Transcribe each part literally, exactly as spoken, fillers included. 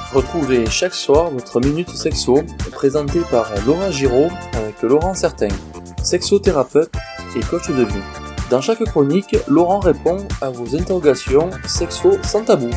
Retrouvez chaque soir votre Minute Sexo, présentée par Laura Giraud avec Laurent Certain, sexothérapeute et coach de vie. Dans chaque chronique, Laurent répond à vos interrogations sexo sans tabou.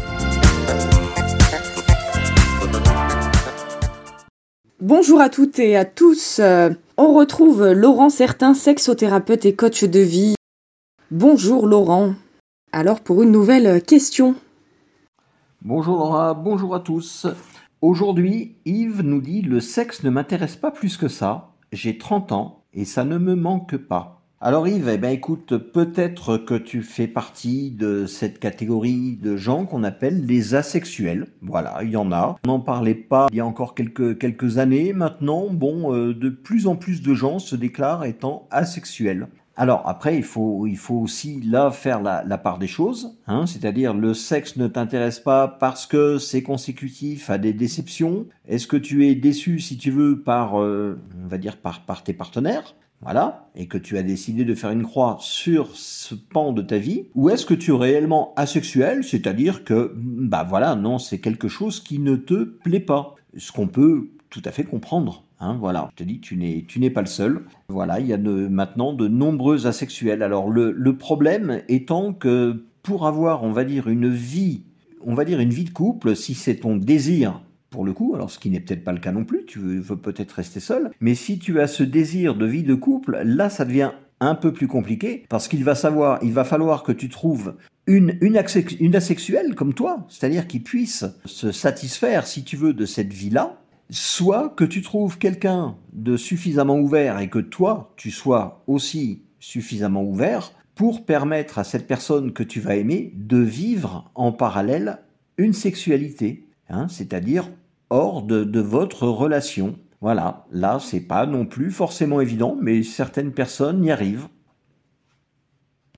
Bonjour à toutes et à tous, on retrouve Laurent Certain, sexothérapeute et coach de vie. Bonjour Laurent, alors pour une nouvelle question. Bonjour Laura, bonjour à tous. Aujourd'hui, Yves nous dit « Le sexe ne m'intéresse pas plus que ça, j'ai trente ans et ça ne me manque pas ». Alors Yves, eh ben écoute, peut-être que tu fais partie de cette catégorie de gens qu'on appelle les asexuels. Voilà, il y en a. On n'en parlait pas il y a encore quelques, quelques années. Maintenant, bon, euh, de plus en plus de gens se déclarent étant asexuels. Alors après, il faut, il faut aussi là faire la, la part des choses, hein, c'est-à-dire le sexe ne t'intéresse pas parce que c'est consécutif à des déceptions. Est-ce que tu es déçu, si tu veux, par, euh, on va dire par, par tes partenaires, voilà, et que tu as décidé de faire une croix sur ce pan de ta vie, ou est-ce que tu es réellement asexuel, c'est-à-dire que, bah voilà, non, c'est quelque chose qui ne te plaît pas, ce qu'on peut tout à fait comprendre. Hein, voilà, je te dis, tu n'es, tu n'es pas le seul. Voilà, il y a de, maintenant de nombreux asexuels. Alors le, le problème étant que pour avoir, on va dire, une vie, on va dire une vie de couple, si c'est ton désir, pour le coup, alors ce qui n'est peut-être pas le cas non plus, tu veux, veux peut-être rester seul, mais si tu as ce désir de vie de couple, là ça devient un peu plus compliqué, parce qu'il va savoir, il va falloir que tu trouves une, une, asex, une asexuelle comme toi, c'est-à-dire qui puisse se satisfaire, si tu veux, de cette vie-là, soit que tu trouves quelqu'un de suffisamment ouvert et que toi, tu sois aussi suffisamment ouvert pour permettre à cette personne que tu vas aimer de vivre en parallèle une sexualité, hein, c'est-à-dire hors de, de votre relation. Voilà, là, c'est pas non plus forcément évident, mais certaines personnes y arrivent.